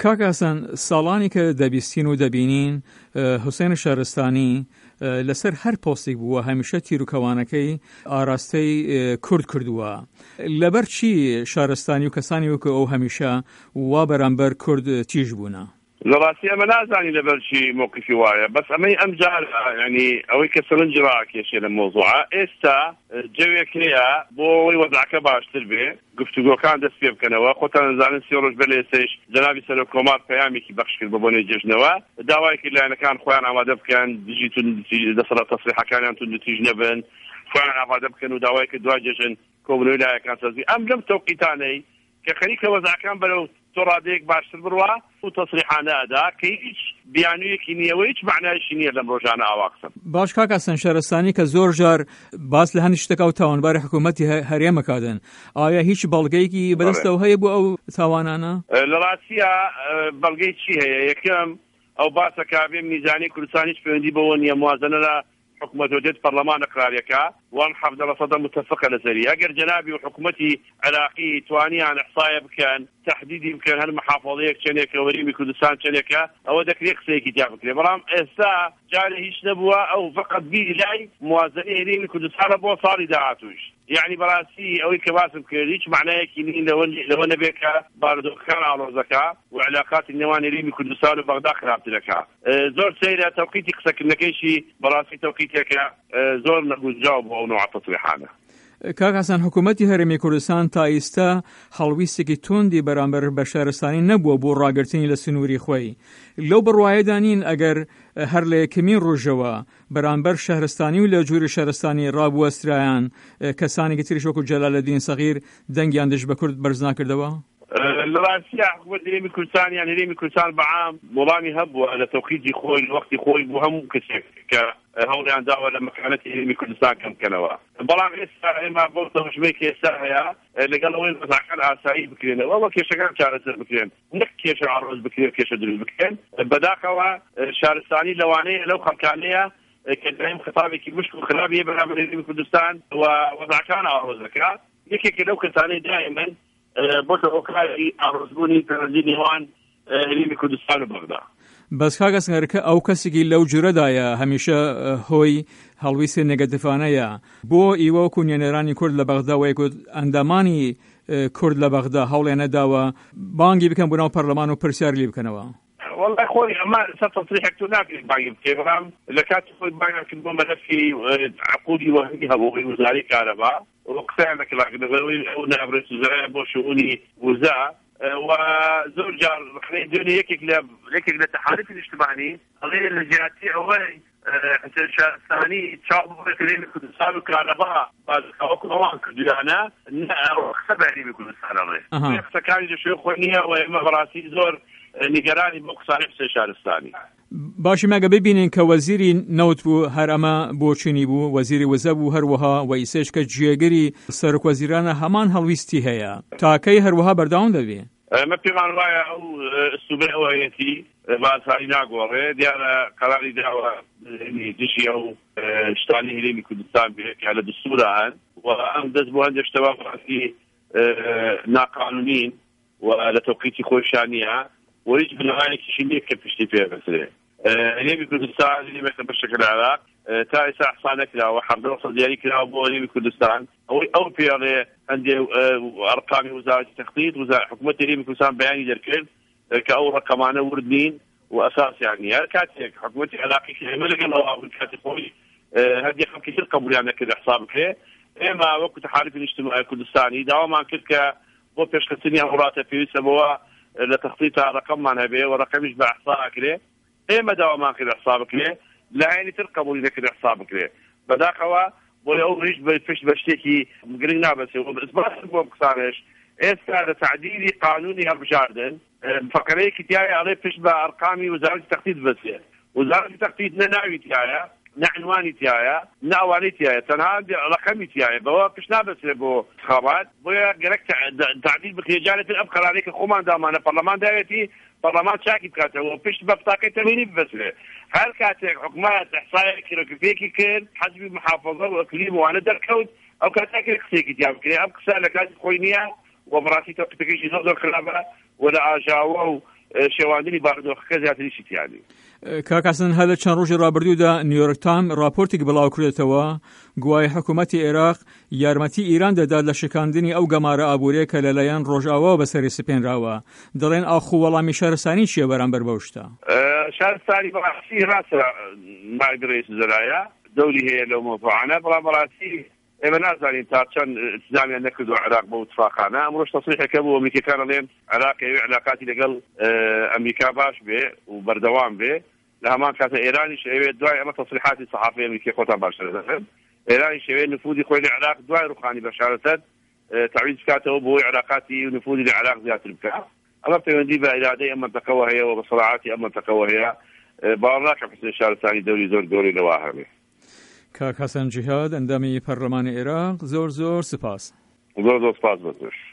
کاکاسان ساڵانی کە دەبیستین و دەبینین حوسێن شارستانی لەسەر هەر پۆستێک بووە هەمیشە تیرروکەوانەکەی ئاراستەی کورد کردووە. لەبەر چی شارستانی و کەسانی وەکو ئەو هەمیشە وا بەرامبەر کورد تیژ بوونە؟ لە ڕاستی ئەمە نازانی لەبەر چی موقفی وایە، بەس ئەمەی ئەم جار ینی ئەوەی کە سەرنج ڕاکێشێ لە مۆزوعە ئێستا جەوێک هەیە بۆ ئەوەی وەزعەکە باشتر بێ، گفتوگۆکان دەست پێ بکەنەوە. خۆتان دەزانن 3 ڕۆژ بەلێ ئێستاش جەنابی سەرۆک کۆمار پەیامێکی بەخش کرد بە بۆنەی جێژنەوە، داوایەکی لایەنەکان خۆیان ئامادە بکەن دژیتون دەسەڵات تەسریحەکانیان تون تیژ نەبن، خۆیان ئامادە بکەن و داوایەکی دوای جێژن کۆبنەوەی لایەکان سەرزی ئەم لەم تەوقیتانەی کە خەریکە وەزعەکان بەرەو تۆڕادەیەک باشتر بڕوا و تەسریحانە ئەدا کە هیچ بیانوویەکی نییەوە، هیچ معنایشی نییە لەم ڕۆژانە ئاواقسم. باش کاکاسن شارستانی کە زۆر جار باس لە هەندێک شتێکا و تاوانباری حکوومەتی هەرێمەکادن، ئایا هیچ بەڵگەیەکی بەدەستەوە هەیە بۆ ئەو تاوانانە؟ لە ڕاستیە بەڵگەی چی هەیە؟ یەکەم ئەو باسە کابێ میزانی کوردستان هیچ پەیوەندی بەوە نییە موازنە لە حکومەت ودێت پەرلەمانە قراریەکە وان 70% متفقە لەسەری. ئەگەر جەنابی و حکومەتی عێراقی توانیان ئەحسایە بکەن تەحدیدی بکەن هەر محافڵەیەک چەندێکە وەریمی کوردستان چەندێکە ئەوە دەکرێت قسەیەکی تیا بکرێ، بەڵام ئێستا جارێ هیچ نەبووە ئەو فقط بیری لای موازنەی هەرێمی کوردستانە بۆ ساڵی داهاتوش. یعنی بەڕاستی ئەوەی کە باسم کرد هیچ معنایەکی نین لەوە نەبێت کە بارودۆخەکان ئاڵۆزەکە و علاقاتی نێوان هەرێمی کوردستان و بەغدا خراپترەکە. زۆر سەیرە تەوقیتی قسەکردنەکەیشی بەڕاستی تەوقیتێکە زۆر نەگونجاو بۆ ئەو نوع تەسریحانە. کاکاسان حکوومەتی هەرێمی کوردستان تا ئێستا هەڵویستێکی توندی بەرامبەر بە شارستانی نەبووە بۆ ڕاگررتنی لە سنووری خۆی. لەو بڕواایەدانین ئەگەر هەر لە یەکەمین ڕۆژەوە بەرامبەر شارستانی و لە جووری شارستانی ڕابوەسترایان کەسانێکی تریش وەکو جەلالەدین سەغیر دەنگیان دژ بە کورد بەرز ناکردەوە؟ لە ڕاستیە حکومەت هەرێمی کوردستان یان هەرێمی کوردستان بەعام وەڵامی هەبووە لە تەوقیتی خۆی وەختی خۆی بۆ هەموو کەسێک کە هەوڵیان داوە لە مەکانەتی هەرێمی کوردستان کەم بکەنەوە. بەڵام ئێستا ئێمە بۆ تەوژمەی کە ئێستا هەیە لەگەڵ ئەوەی وەزعەکان ئاسایی بکرێنەوە وە کێشەکان چارەسەر بکرێن، نەک کێشە ئاڕۆز بکرێن کێشە دروست بکەن. بەداخەوە شارستانی لەوانەیە لەو خەڵکانەیە کە دایم خطابێکی مشک و خراپیە بەرامبەر هەرێمی کوردستان و وەزعەکان ئاڕۆز دەکات. یەکێکە لەو کەسانەی دائیمەن بۆ هۆکاری ئاڕۆزبوونی پەیوەندی نێوان هەرێمی کوردستان و بەغدا. بەس کاکەسنگەرکە ئەو کەسێکی لەو جورەدایە هەمیشە هۆی هەڵویستی نێگەتیفانەیە بۆ ئیوە و نێنەرانی کورد لە بەغدا و ئەندامانی کورد لە بەغدا هەوڵیان نەداوە بانگی بکەن بۆ ناو پەرلەمان و پرسیار لێ بکەنەوە. والله خۆی ئەمە سەر تەسریحێک ناکرێت بانگی بکەی، بەڵام لە کاتی خۆی بانگیان کرد بۆ مەلەفی عقودی وەهمی هەبووی وزاری کارەبا و قسەیان لەکردەوەی ئەو نابڕێت وزارای بۆ شؤونی وزا و زۆر جار ڕخنەی دوێنێ یەکێک لە تەحالفی نیشتمانی ئەڵێ لە جیاتی ئەوەی شارستانی چاو بڕێت هەرێمی کوردستان و کارەبا بازەکەوەکو ئەوان کردویانە قسە بە هەرێمی کوردستان ئەڵێ قسەکانی لەشوێ خۆی نییە و ئێمە بەڕاستی زۆر نیگەرانی بۆ قسانی قسەی شارستانی. باشی ماگە ببینین کە وەزیری نەوت بوو هەر ئەمە بۆچینی بوو، وەزیری وەزە بوو هەروەها و ئیسێش کە جێگەری سەرۆکوەزیرانە هەمان هەڵویستی هەیە تاکەی هەروەها بەرداوام دەبێ. ئەمە پێمان وایە ئەو ئەسلوبەی ئەوەیەتی باسایی ناگۆڕێ دیارە قەراری داوە دشی ئەو شتانی هەرێمی کوردستان بێت کە لە دستورە هەن و ئەم دەست بۆ هەندێک شتەوە بەڕاستی ناقانونین و لە تەوقیتی خۆیشان نییە و هیچ بنەمایەکیشی نییە کە پشتی پێ بەسرێ. هەرێمی کوردستان هەرێمێکە بەشێکە عێراق تا ئێستا ئەحسان نەکراوە 70% دیاری کراوە بۆ هەرێمی کوردستان ئەوەی ئەو پێڵێ هەندێ ئەرقامی وزارەتی تەخطیط حکوومەتی هەرێمی کوردستان بەیانی دەرکرد کە ئەو ڕقەمانە ورد نین و ئەساسیان نییە. هەر کاتێک حکوومەتی عێراقی ئێمە لەگەڵەوە بوو کاتی خۆی هەندێک خەڵکی تر قبولیان نەکرد حساب بکرێ، ئێمە وەکو تەحالفی نیشتیماعی کوردستانی داوامان کرد کە بۆ پێشکەوتنیان وڵاتە پێویستە بۆەوە لە تەخطیط ڕقەممان هەبێ و ڕقەمیش بە ئەحسا ئەکرێ، ئێمە داوامان کرد حساب بکرێ، لایەنی تر قبولی نەکرد حساب بکرێ. بەداخەوە بۆ ئەو ڕیش پشت بە شتێکی گرنگ نابەسێ و ئیسبات بۆ قسانش ئێستا لە تعدیلی قانونی هەڵبژاردن فەقرەیەکی تایە ئەڵێ پشت بە ئەرقامی وزارەتی تەخطیط بەسێ. وزارەتی تەخطیط نە ناوی تایە نە عنوانی تایە نە ئەوانەی تایە تەنها ڕقەمی تایە بەوە پشت نابەسێ بۆ انتخابات بۆیە گەرەک تعدیل بکرێ جارێتر ئەم قەرارەی کە خۆمان دامانە پەرلەمان داوێتی پەرلەمان چاکی بکاتەوە پشت بە پتاکەی تەمینی ببەسرێ. هەر کاتێک حکومەت ئەحسایەکی کیرۆگرافیەکی کرد حەزبی محافەزە و ئەقلیم وانە دەرکەوت ئەو کاتێک قسێکی تیا بکرێ ئەم قسە لە کاتی خۆی نییە و بەڕاستی تەوقیتەکەیشی زۆر خراپە و لە ئاژاوە و شێواندنی بارودۆخەکە زیاتریشی تیانی. کاکاسن هەر لە چەند ڕۆژی ڕابردوودا نیویۆرک تایم راپۆرتێک بڵاو کردێتەوە گوای حکوومەتی عێراق یارمەتی ئیران دەدات لە شکاندنی ئەو گەمارە ئابوووریە کە لەلایەن ڕۆژئاوا بەسەری سپێنراوە. دەڵێن ئاخوو وەڵامی شارستانی چییە بەرامبەر بەو شتە؟ شارستانی بەڕاستی ڕاستە نایب رئیس وزرایە دەوری هەیە لەو مۆضوعانە، بەڵام بەڕاستی ئێمە نازانین تا چەند التزامیان نەکردو عێراق بەو اتفاقانە. ئەمڕۆژ تەسریحێکە بوو ئەمریکەکان دەڵێن عێراق هەیە علاقاتی لەگەڵ ئەمریکا باش بێ و بەردەوام بێ، لە هەمان کاتە ئێرانیش ئەوێت دوای ئەمە تەسریحاتی سەحافی ئەمریکی خۆتان باشتر دەکەن، ئێرانیش ئەوێت نفوذی خۆی لە عێراق دوای ڕوخانی بەشارەتەت تعویض بکاتەوە بۆی عێراقاتی و نفوذی لە عێراق زیاتر بکات. ئەمە پەیوەندی بە ئیرادەی ئەم مەنتەقەوە هەیە و بە سەراعاتی ئەم مەنتەقەوە هەیە. باوەڕ ناکەم حسنی شارستانی دەوری زۆر گەورەی لەوا هەبێ. کاک حەسەن جیهاد ئەندامی پەرلەمانی عێراق زۆر سپاس. زۆر سپاس بەتۆش.